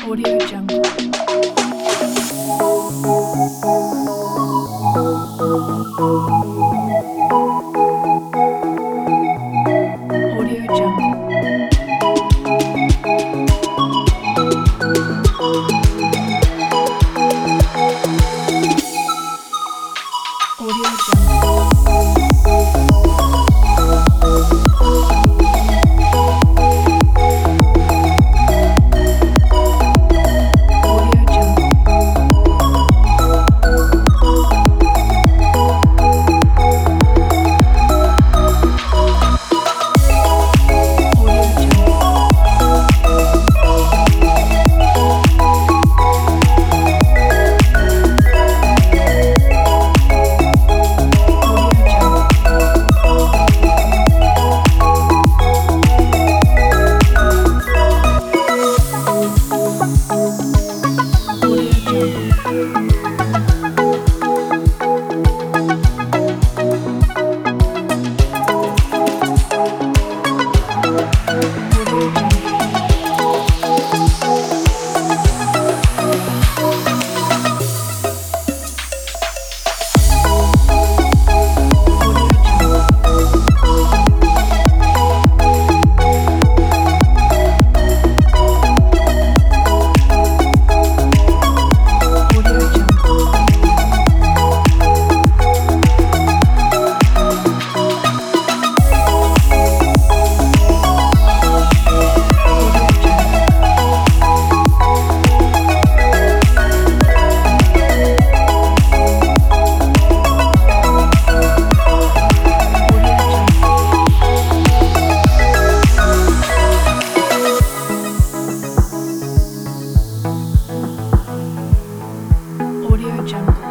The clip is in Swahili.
Audio Jungle. Audio Jungle. Audio Jungle. Audio Jungle. Audio Jungle. Audio Jungle. Audio Jungle. Audio Jungle. Audio Jungle. Audio Jungle. Audio Jungle. Audio Jungle. Audio Jungle.